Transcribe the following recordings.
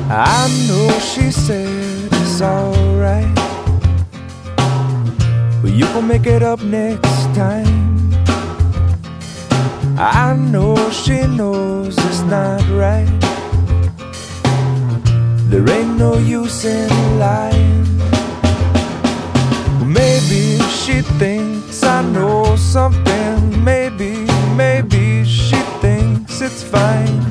I know she said it's alright, but you gon' make it up next time. I know she knows it's not right. There ain't no use in lying. Maybe she thinks I know something. Maybe she thinks it's fine.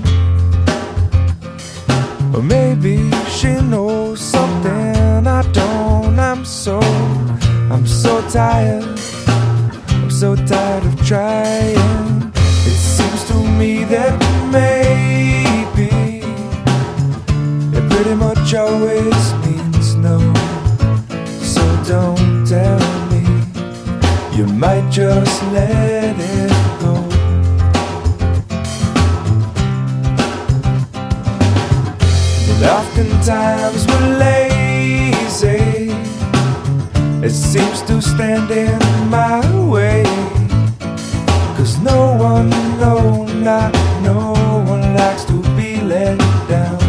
Or maybe she knows something I don't. I'm so tired. I'm so tired of trying. It seems to me that maybe it pretty much always means no. So don't tell me, you might just let it go. And oftentimes we're lazy. It seems to stand in my way. 'Cause no one likes to be let down.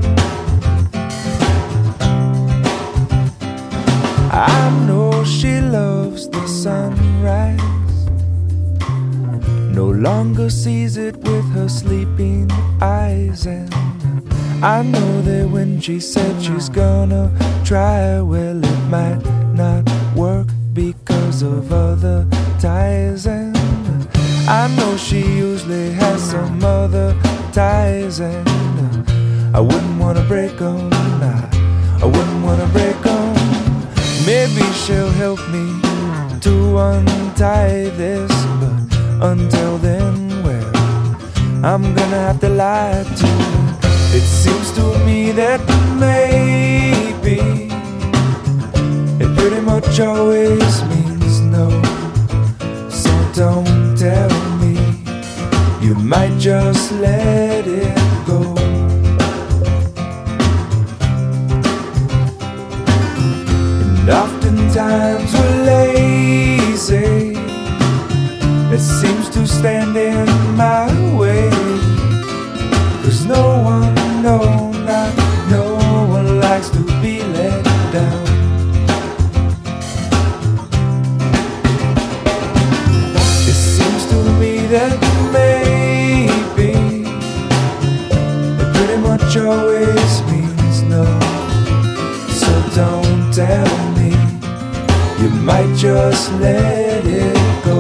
I know she loves the sunrise, no longer sees it with her sleeping eyes. And I know that when she said she's gonna try, well, it might not work because of other ties. And I know she usually has some other ties. And I wouldn't wanna break 'em, I wouldn't wanna break 'em. Maybe she'll help me to untie this, but until then, well, I'm gonna have to lie to her. It seems to me that maybe it pretty much always means no. So don't tell me, you might just let it go. And oftentimes we're lazy. It seems to stand in my way. 'Cause no one likes to be let down. It seems to me that maybe it pretty much always means no. So don't tell me, you might just let it go.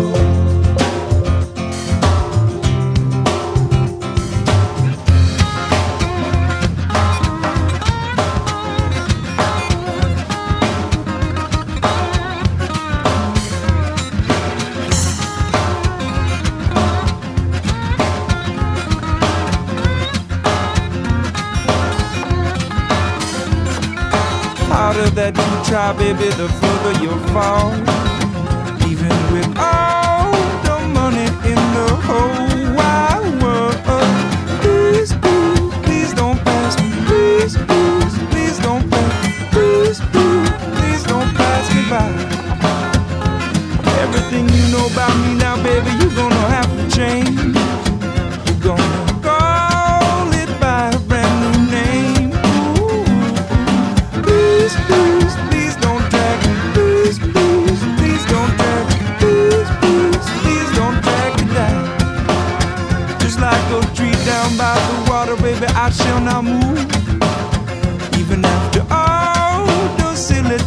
Harder that you try, baby, the further you'll fall. Even with all the money in the whole wide world. Please, please, please don't pass me. Please, please, please don't pass me. Please, please, please don't pass me by. Everything you know about me now, baby, you're gonna have to change. You're gonna call it by a brand new name. Please, please, please don't drag me. Please, please, please don't drag me. Please, please, please don't drag me down. Just like a tree down by the water, baby, I shall not move. Even after all the silly